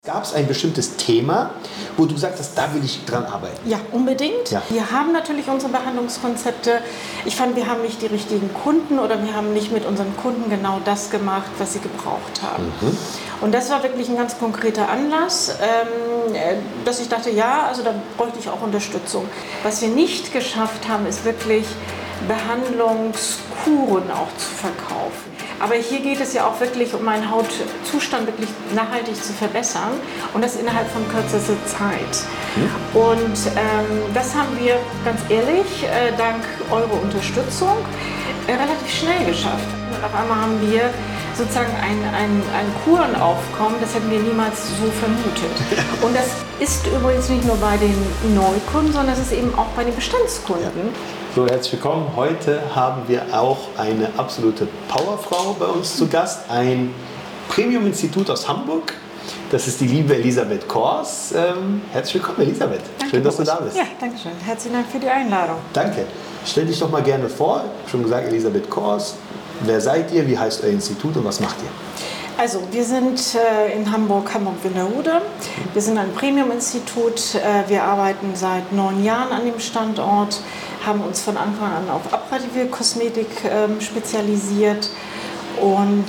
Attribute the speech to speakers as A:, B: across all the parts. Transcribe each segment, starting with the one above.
A: Gab es ein bestimmtes Thema, wo du gesagt hast, da will ich dran arbeiten?
B: Ja, unbedingt.
A: Ja.
B: Wir haben natürlich unsere Behandlungskonzepte. Ich fand, wir haben nicht die richtigen Kunden oder wir haben nicht mit unseren Kunden genau das gemacht, was sie gebraucht haben. Und das war wirklich ein ganz konkreter Anlass, dass ich dachte, ja, also da bräuchte ich auch Unterstützung. Was wir nicht geschafft haben, ist wirklich Behandlungskuren auch zu verkaufen. Aber hier geht es ja auch wirklich um meinen Hautzustand wirklich nachhaltig zu verbessern und das innerhalb von kürzester Zeit. Und das haben wir ganz ehrlich, dank eurer Unterstützung, relativ schnell geschafft. Und auf einmal haben wir sozusagen ein Kurenaufkommen, das hätten wir niemals so vermutet. Und das ist übrigens nicht nur bei den Neukunden, sondern es ist eben auch bei den Bestandskunden.
A: Ja. So, herzlich willkommen. Heute haben wir auch eine absolute Powerfrau bei uns zu Gast, ein Premium-Institut aus Hamburg. Das ist die liebe Elisabeth Kors. Herzlich willkommen, Elisabeth.
B: Danke,
A: schön, dass du da bist.
B: Ja, danke schön. Herzlichen Dank für die Einladung.
A: Danke. Stell dich doch mal gerne vor. Ich habe schon gesagt, Elisabeth Kors. Wer seid ihr? Wie heißt euer Institut und was macht ihr?
B: Also, wir sind in Hamburg-Winterhude. Wir sind ein Premium-Institut. Wir arbeiten seit 9 Jahren an dem Standort, haben uns von Anfang an auf apparative Kosmetik spezialisiert. Und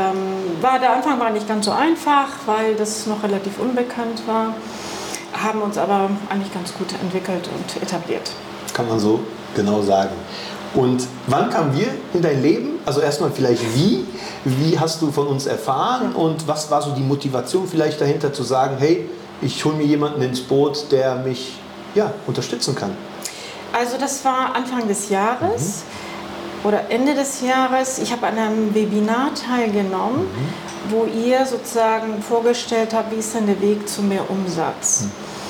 B: der Anfang war nicht ganz so einfach, weil das noch relativ unbekannt war, haben uns aber eigentlich ganz gut entwickelt und etabliert.
A: Kann man so genau sagen. Und wann kamen wir in dein Leben? Also erstmal vielleicht wie hast du von uns erfahren und was war so die Motivation vielleicht dahinter zu sagen, hey, ich hole mir jemanden ins Boot, der mich unterstützen kann?
B: Also das war Anfang des Jahres oder Ende des Jahres. Ich habe an einem Webinar teilgenommen, wo ihr sozusagen vorgestellt habt, wie ist denn der Weg zu mehr Umsatz.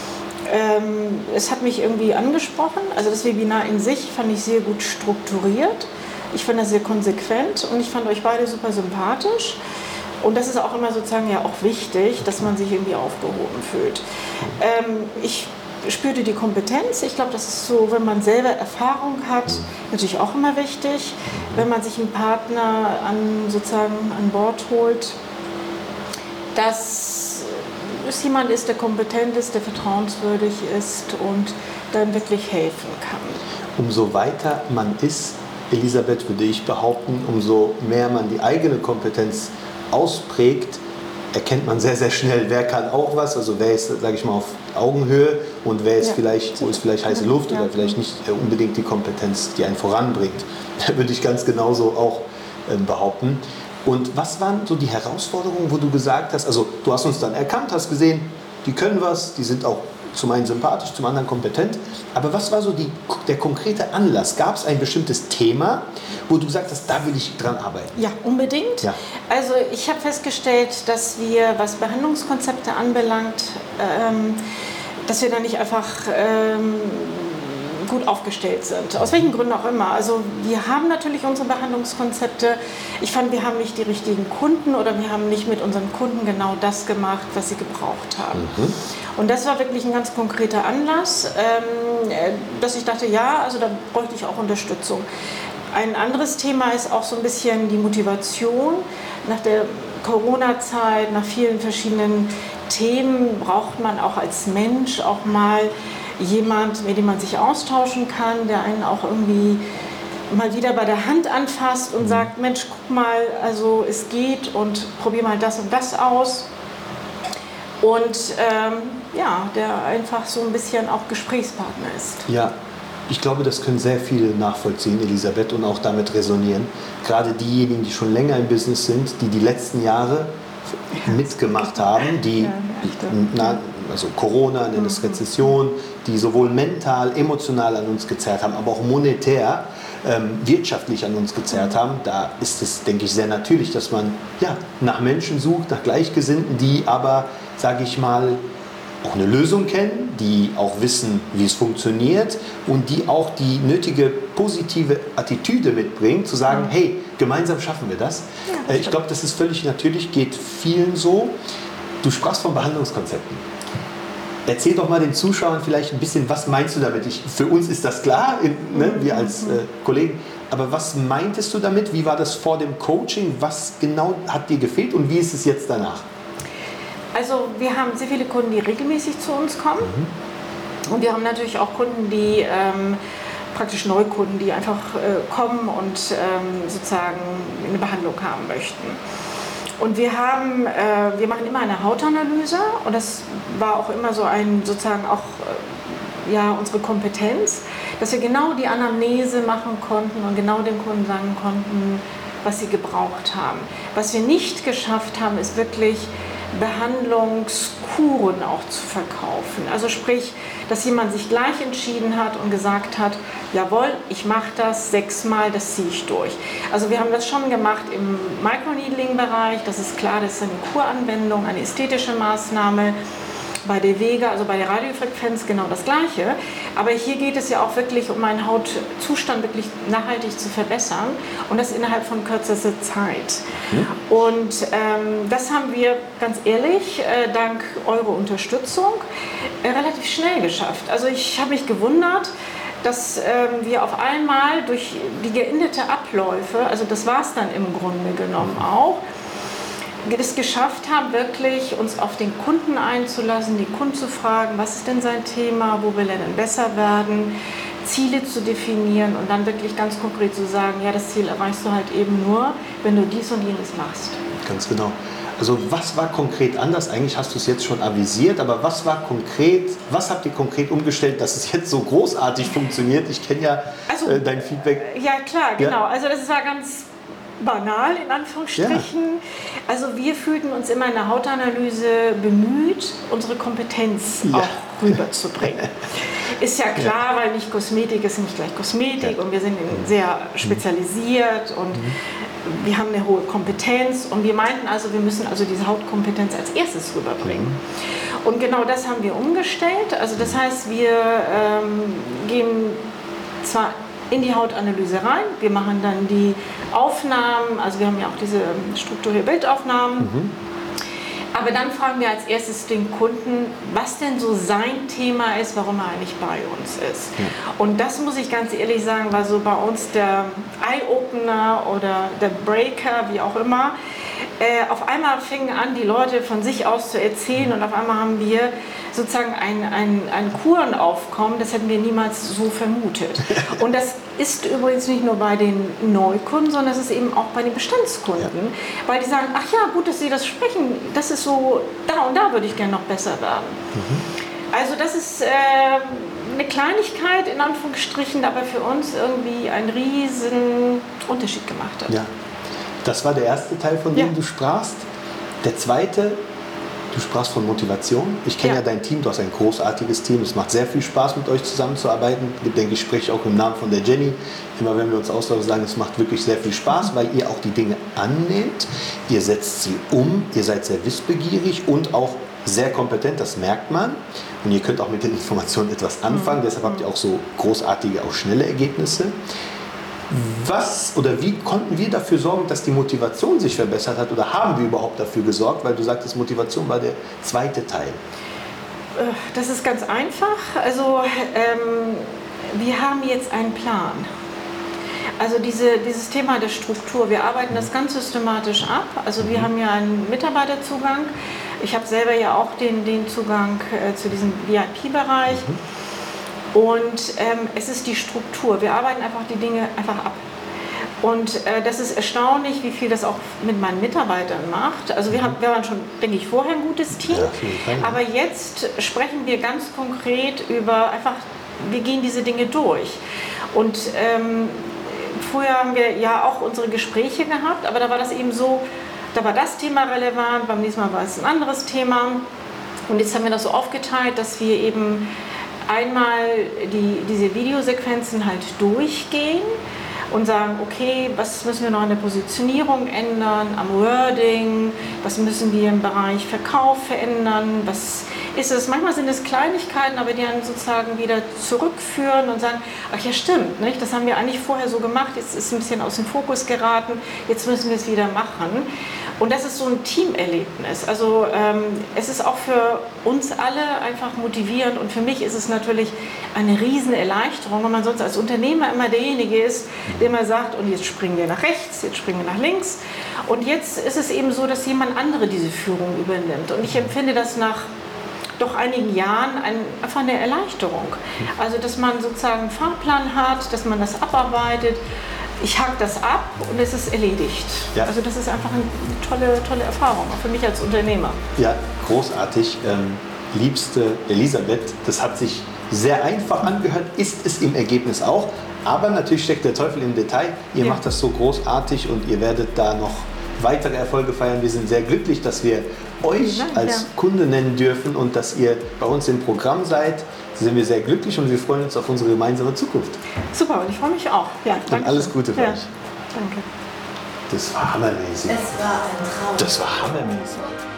B: Es hat mich irgendwie angesprochen. Also das Webinar in sich fand ich sehr gut strukturiert. Ich fand das sehr konsequent und ich fand euch beide super sympathisch. Und das ist auch immer sozusagen ja auch wichtig, dass man sich irgendwie aufgehoben fühlt. Ich spürte die Kompetenz. Ich glaube, das ist so, wenn man selber Erfahrung hat, natürlich auch immer wichtig. Wenn man sich einen Partner an Bord holt, dass es jemand ist, der kompetent ist, der vertrauenswürdig ist und dann wirklich helfen kann.
A: Umso weiter man ist, Elisabeth, würde ich behaupten, umso mehr man die eigene Kompetenz ausprägt, erkennt man sehr, sehr schnell, wer kann auch was, also wer ist, sage ich mal, auf Augenhöhe und wer ist wo ist vielleicht heiße Luft oder vielleicht nicht unbedingt die Kompetenz, die einen voranbringt. Da würde ich ganz genauso auch behaupten. Und was waren so die Herausforderungen, wo du gesagt hast, also du hast uns dann erkannt, hast gesehen, die können was, die sind auch zum einen sympathisch, zum anderen kompetent, aber was war so der konkrete Anlass? Gab es ein bestimmtes Thema, wo du gesagt hast, da will ich dran arbeiten?
B: Ja, unbedingt. Ja. Also ich habe festgestellt, dass wir, was Behandlungskonzepte anbelangt, dass wir da nicht einfach gut aufgestellt sind. Aus welchen Gründen auch immer. Also wir haben natürlich unsere Behandlungskonzepte. Ich fand, wir haben nicht die richtigen Kunden oder wir haben nicht mit unseren Kunden genau das gemacht, was sie gebraucht haben. Und das war wirklich ein ganz konkreter Anlass, dass ich dachte, ja, also da bräuchte ich auch Unterstützung. Ein anderes Thema ist auch so ein bisschen die Motivation. Nach der Corona-Zeit, nach vielen verschiedenen Themen braucht man auch als Mensch auch mal jemand, mit dem man sich austauschen kann, der einen auch irgendwie mal wieder bei der Hand anfasst und sagt, Mensch, guck mal, also es geht und probier mal das und das aus. Und der einfach so ein bisschen auch Gesprächspartner ist.
A: Ja, ich glaube, das können sehr viele nachvollziehen, Elisabeth, und auch damit resonieren. Gerade diejenigen, die schon länger im Business sind, die letzten Jahre mitgemacht haben, die also Corona, nennt es Rezession, die sowohl mental, emotional an uns gezerrt haben, aber auch monetär, wirtschaftlich an uns gezerrt haben. Da ist es, denke ich, sehr natürlich, dass man nach Menschen sucht, nach Gleichgesinnten, die aber, sage ich mal, auch eine Lösung kennen, die auch wissen, wie es funktioniert und die auch die nötige positive Attitüde mitbringen, zu sagen, hey, gemeinsam schaffen wir das. Ich glaube, das ist völlig natürlich, geht vielen so. Du sprachst von Behandlungskonzepten. Erzähl doch mal den Zuschauern vielleicht ein bisschen, was meinst du damit? Für uns ist das klar, wir als Kollegen, aber was meintest du damit? Wie war das vor dem Coaching? Was genau hat dir gefehlt und wie ist es jetzt danach?
B: Also wir haben sehr viele Kunden, die regelmäßig zu uns kommen. Und wir haben natürlich auch Kunden, die praktisch Neukunden, die einfach kommen und sozusagen eine Behandlung haben möchten. Und wir machen immer eine Hautanalyse und das war auch immer so sozusagen auch unsere Kompetenz, dass wir genau die Anamnese machen konnten und genau den Kunden sagen konnten, was sie gebraucht haben. Was wir nicht geschafft haben, ist wirklich Behandlungskuren auch zu verkaufen. Also sprich, dass jemand sich gleich entschieden hat und gesagt hat, jawohl, ich mache das 6-mal, das ziehe ich durch. Also wir haben das schon gemacht im Microneedling-Bereich, das ist klar, das ist eine Kuranwendung, eine ästhetische Maßnahme. Bei der Vega, also bei der Radiofrequenz, genau das Gleiche. Aber hier geht es ja auch wirklich um einen Hautzustand wirklich nachhaltig zu verbessern und das innerhalb von kürzester Zeit. Und das haben wir, ganz ehrlich, dank eurer Unterstützung relativ schnell geschafft. Also ich habe mich gewundert, dass wir auf einmal durch die geänderte Abläufe, also das war es dann im Grunde genommen auch, es geschafft haben, wirklich uns auf den Kunden einzulassen, den Kunden zu fragen, was ist denn sein Thema, wo will er denn besser werden, Ziele zu definieren und dann wirklich ganz konkret zu sagen, ja, das Ziel erreichst du halt eben nur, wenn du dies und jenes machst.
A: Ganz genau. Also was war konkret anders? Eigentlich hast du es jetzt schon avisiert, aber was habt ihr konkret umgestellt, dass es jetzt so großartig funktioniert? Ich kenne ja dein Feedback.
B: Ja, klar, genau. Ja. Also das war ganz banal in Anführungsstrichen. Ja. Also wir fühlten uns immer in der Hautanalyse bemüht, unsere Kompetenz auch rüberzubringen. Ist ja klar, weil nicht Kosmetik ist nicht gleich Kosmetik und wir sind sehr spezialisiert und wir haben eine hohe Kompetenz und wir meinten also, wir müssen also diese Hautkompetenz als erstes rüberbringen. Und genau das haben wir umgestellt. Also das heißt, wir gehen zwar in die Hautanalyse rein. Wir machen dann die Aufnahmen, also wir haben ja auch diese strukturierte Bildaufnahmen. Aber dann fragen wir als erstes den Kunden, was denn so sein Thema ist, warum er eigentlich bei uns ist. Und das muss ich ganz ehrlich sagen, war so bei uns der Eye-Opener oder der Breaker, wie auch immer. Auf einmal fingen an, die Leute von sich aus zu erzählen und auf einmal haben wir sozusagen ein Kurenaufkommen, das hätten wir niemals so vermutet. Und das ist übrigens nicht nur bei den Neukunden, sondern es ist eben auch bei den Bestandskunden, weil die sagen, ach ja, gut, dass Sie das sprechen, das ist so, da und da würde ich gerne noch besser werden. Also das ist eine Kleinigkeit, in Anführungsstrichen, aber für uns irgendwie einen riesen Unterschied gemacht hat.
A: Ja. Das war der erste Teil, von dem du sprachst. Der zweite, du sprachst von Motivation. Ich kenne ja dein Team, du hast ein großartiges Team. Es macht sehr viel Spaß, mit euch zusammenzuarbeiten. Ich denke, ich spreche auch im Namen von der Jenny. Immer wenn wir uns austauschen, sagen, es macht wirklich sehr viel Spaß, weil ihr auch die Dinge annehmt. Ihr setzt sie um, ihr seid sehr wissbegierig und auch sehr kompetent, das merkt man. Und ihr könnt auch mit den Informationen etwas anfangen. Deshalb habt ihr auch so großartige, auch schnelle Ergebnisse. Wie konnten wir dafür sorgen, dass die Motivation sich verbessert hat oder haben wir überhaupt dafür gesorgt? Weil du sagtest, Motivation war der zweite Teil.
B: Das ist ganz einfach. Also wir haben jetzt einen Plan. Also dieses Thema der Struktur, wir arbeiten das ganz systematisch ab. Also wir haben ja einen Mitarbeiterzugang. Ich habe selber ja auch den Zugang zu diesem VIP-Bereich. Und es ist die Struktur. Wir arbeiten einfach die Dinge einfach ab. Und das ist erstaunlich, wie viel das auch mit meinen Mitarbeitern macht. Also wir waren schon, denke ich, vorher ein gutes Team. Ja, aber jetzt sprechen wir ganz konkret über einfach, wir gehen diese Dinge durch. Und früher haben wir ja auch unsere Gespräche gehabt, aber da war das eben so, da war das Thema relevant, beim nächsten Mal war es ein anderes Thema. Und jetzt haben wir das so aufgeteilt, dass wir eben einmal diese Videosequenzen halt durchgehen und sagen, okay, was müssen wir noch an der Positionierung ändern, am Wording, was müssen wir im Bereich Verkauf verändern, was ist es, manchmal sind es Kleinigkeiten, aber die dann sozusagen wieder zurückführen und sagen, ach ja stimmt, nicht? Das haben wir eigentlich vorher so gemacht, jetzt ist es ein bisschen aus dem Fokus geraten, jetzt müssen wir es wieder machen. Und das ist so ein Teamerlebnis. Also es ist auch für uns alle einfach motivierend und für mich ist es natürlich eine Riesenerleichterung, wenn man sonst als Unternehmer immer derjenige ist, der immer sagt, und jetzt springen wir nach rechts, jetzt springen wir nach links. Und jetzt ist es eben so, dass jemand andere diese Führung übernimmt. Und ich empfinde das nach doch einigen Jahren einfach eine Erleichterung. Also dass man sozusagen einen Fahrplan hat, dass man das abarbeitet. Ich hake das ab und es ist erledigt. Ja. Also das ist einfach eine tolle Erfahrung, auch für mich als Unternehmer.
A: Ja, großartig. Liebste Elisabeth, das hat sich sehr einfach angehört, ist es im Ergebnis auch. Aber natürlich steckt der Teufel im Detail. Ihr macht das so großartig und ihr werdet da noch weitere Erfolge feiern. Wir sind sehr glücklich, dass wir euch als Kunde nennen dürfen und dass ihr bei uns im Programm seid. Sind wir sehr glücklich und wir freuen uns auf unsere gemeinsame Zukunft.
B: Super, und ich freue mich auch. Ja,
A: und alles Gute für euch.
B: Danke.
A: Das war hammermäßig.
C: Es war ein Traum.
A: Das war hammermäßig.